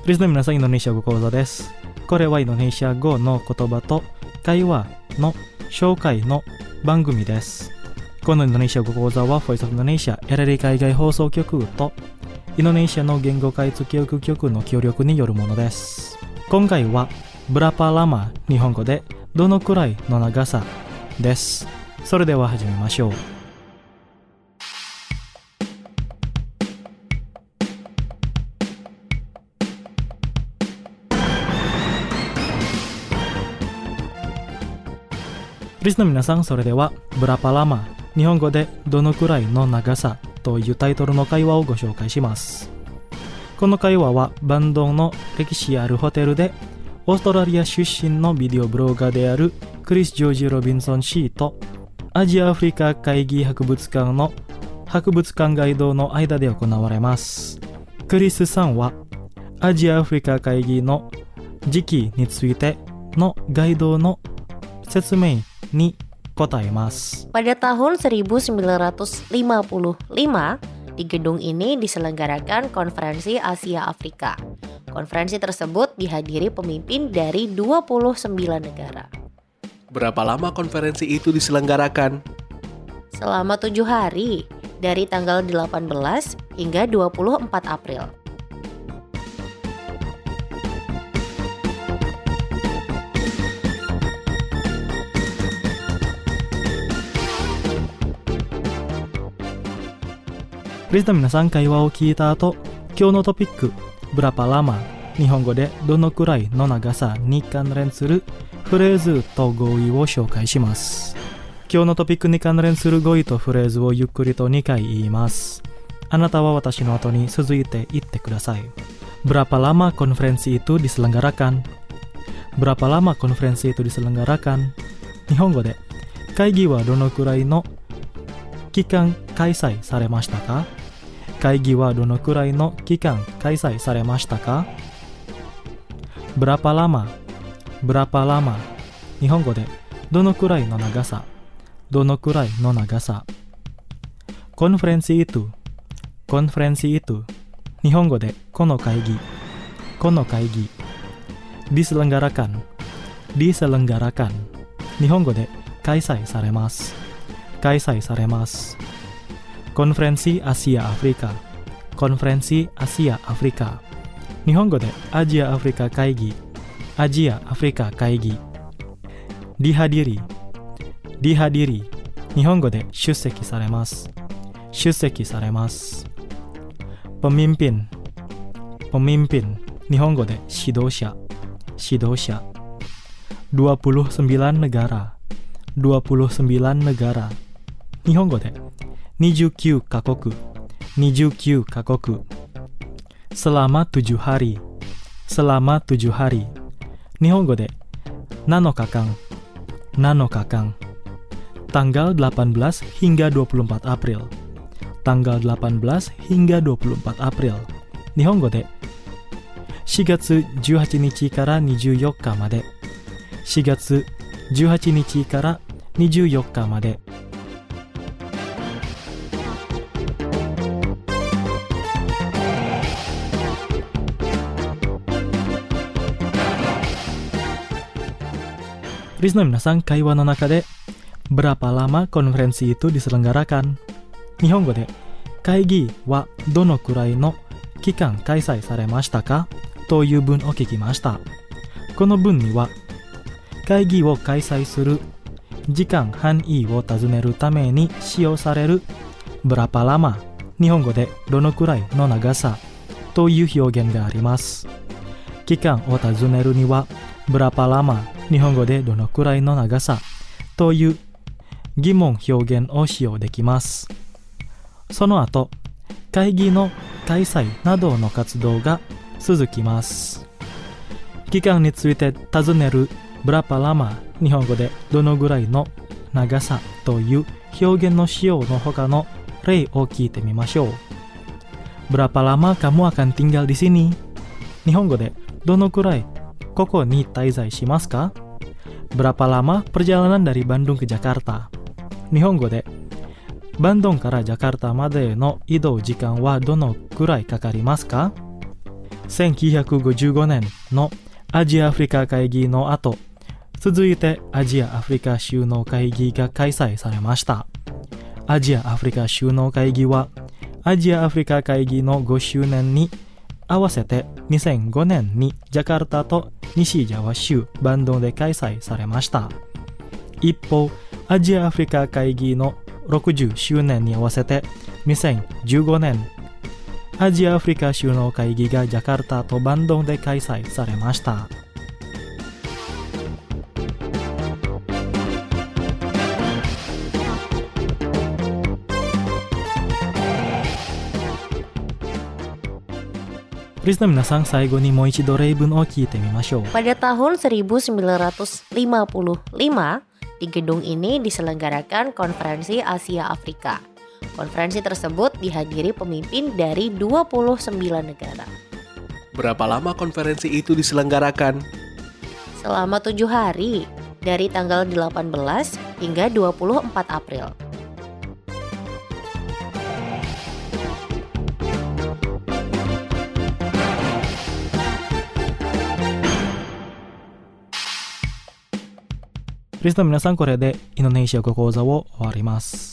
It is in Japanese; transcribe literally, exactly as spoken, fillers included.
リスの皆さん、インドネシア語講座です。これはインドネシア語の言葉と会話の紹介の番組です。このインドネシア語講座は Voice of Indonesia エルエル 海外放送局とインドネシアの言語開発教育局の協力によるものです。今回はBerapa lama日本語でどのくらいの長さです。それでは始めましょう。リスの皆さん、それではBerapa lama日本語でどのくらいの長さというタイトルの会話をご紹介します。この会話はバンドンの歴史あるホテルでオーストラリア出身のビデオブロガーであるクリス・ジョージ・ロビンソン氏とアジア・アフリカ会議博物館の博物館ガイドの間で行われます。クリスさんはアジア・アフリカ会議の時期についてのガイドの説明に答えます。 Pada tahun seribu sembilan ratus lima puluh lima, di gedung ini diselenggarakan Konferensi Asia Afrika. Konferensi tersebut dihadiri pemimpin dari dua puluh sembilan negara. Berapa lama konferensi itu diselenggarakan? Selama tujuh hari, dari tanggal delapan belas hingga dua puluh empat April. リスの皆さん、会話を聞いた後、今日のトピックBerapa lama日本語でどのくらいの長さに関連するフレーズと語彙を紹介します。今日のトピックに関連する語彙とフレーズをゆっくりとにかい言います。あなたは私の後に続いて言ってください。Berapa lama konferensi itu diselenggarakan? Berapa lama konferensi itu diselenggarakan? 日本語で会議はどのくらいの期間開催されましたか？会議はどのくらいの期間開催されましたか？ Berapa lama Berapa lama 日本語でどのくらいの長さどのくらいの長さ Konferensi itu Konferensi itu 日本語でこの会議この会議 Diselenggarakan Diselenggarakan 日本語で開催されます開催されますKonferensi Asia Afrika Konferensi Asia Afrika 日本語でアジアアフリカ会議アジアアフリカ会議 Dihadiri Dihadiri 日本語で出席されます出席されます Pemimpin Pemimpin 日本語で指導者指導者 dua puluh sembilan negara dua puluh sembilan negara 日本語でにじゅうきゅうカ国にじゅうきゅうカ国 selama tujuh hari selama tujuh hari 日本語でなのかかんなのかかん tanggal delapan belas hingga dua puluh empat April tanggal delapan belas hingga dua puluh empat April 日本語でしがつじゅうはちにちからにじゅうよっかまでしがつじゅうはちにちからにじゅうよっかまでリスの皆さん、会話の中でBerapa lama konferensi itu diselenggarakan? 日本語で会議はどのくらいの期間開催されましたかという文を聞きました。この文には会議を開催する時間範囲を尋ねるために使用されるBerapa lama日本語でどのくらいの長さという表現があります。期間を尋ねるにはBerapa lama日本語でどのくらいの長さという疑問表現を使用できます。その後、会議の開催などの活動が続きます。期間について尋ねるBerapa lama日本語でどのぐらいの長さという表現の使用の他の例を聞いてみましょう。Berapa lama kamu akan tinggal di sini? 日本語でどのくらいここに滞在しますか？ Berapa lama perjalanan dari Bandung ke Jakarta? 日本語でバンドンからジャカルタまでの移動時間はどのくらいかかりますか？ せんきゅうひゃくごじゅうごねんのアジア・アフリカ会議の後、続いてアジア・アフリカ首脳会議が開催されました。アジア・アフリカ首脳会議はアジア・アフリカ会議のごしゅうねんに合わせてにせんごねんにジャカルタと西ジャワ州バンドンで開催されました。一方、アジア・アフリカ会議のろくじゅっしゅうねんに合わせてにせんじゅうごねんアジア・アフリカ首脳会議がジャカルタとバンドンで開催されました。リスナーの皆さん、最後にもう一度例文を聞いてみましょう。 Pada tahun seribu sembilan ratus lima puluh lima, di gedung ini diselenggarakan Konferensi Asia Afrika. Konferensi tersebut dihadiri pemimpin dari dua puluh sembilan negara. Berapa lama konferensi itu diselenggarakan? Selama tujuh hari, dari tanggal delapan belas hingga dua puluh empat April. Listener の皆さん、これでインドネシア語講座を終わります。